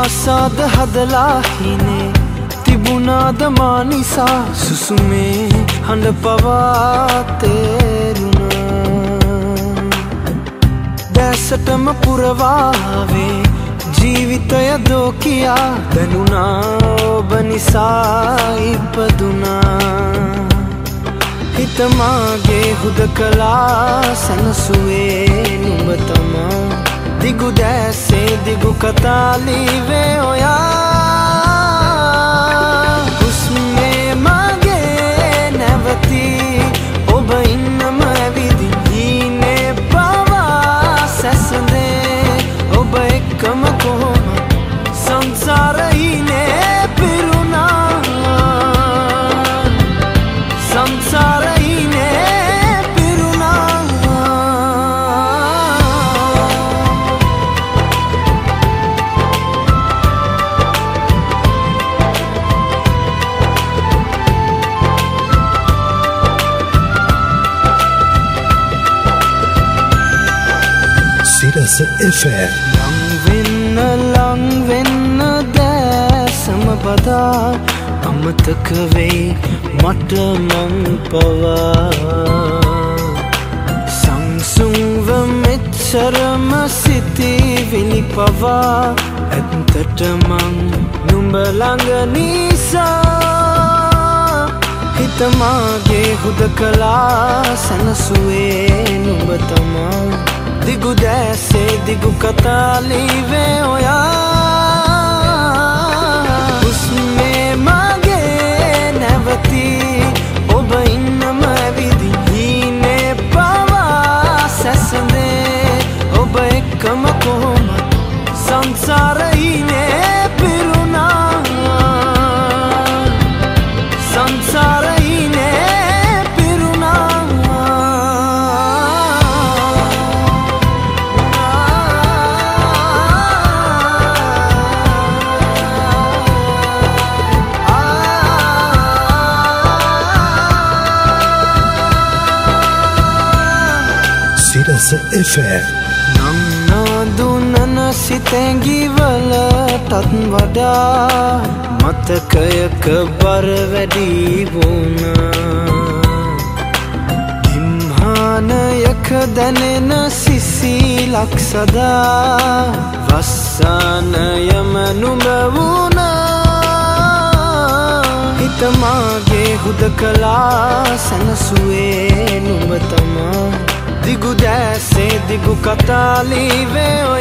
ආසාද හදලා හිනේ තිබුණාද මා නිසා සුසුමේ හඬ පවා තේරුණා දැසටම පුරවාවේ ජීවිතය දෝ කියා දැනුණා ඔබ නිසා ඉපදුණා හිත මාගේ හුදකලා සනසුවේ නුඹ තමා දිගු දැසේ දිගු කතා ලිවේ ඔයා හුස්මේ මගේ නැවති ඔබ ඉන්නම ඇවිදින් හීනේ පවා සැසඳේ ඔබ එක්කම කොහොම සංසාරයිනේ පිරුණා සංසාරයිනේ පිරුණා Sirius FM ලං වෙන්න දැසම පදා අමතක වෙයි මට මං පවා සංසුන්ව මෙච්චරම සිතිවිලි පවා ඇත්තට මං නුඹ ළඟ නිසා හිත මාගේ හුදකලා සනසුවේ නුඹ තමා දිගු දැසේ දිගු කතා ලිවේ ඔයා හුස්මේ මගේ නැවති ඔබ ඉන්නම ඇවිදින් හීනේ පවා සැසඳේ ඔබ එක්කම කොහොමත් සංසාරයිනේ පිරුණා සංසාරයිනේ Sirius FM නන්නදුනන සිතැඟිවලටත් වඩා මතකයක බර වැඩි වුණා හිම්හානයක දැනෙන සිසිලක් සදා වස්සානයම නුඹ වුණා හිත මාගේ හුදකලා සනසුවේ නුඹ තමා දිගු දැසේ දිගු කතා ලිවේ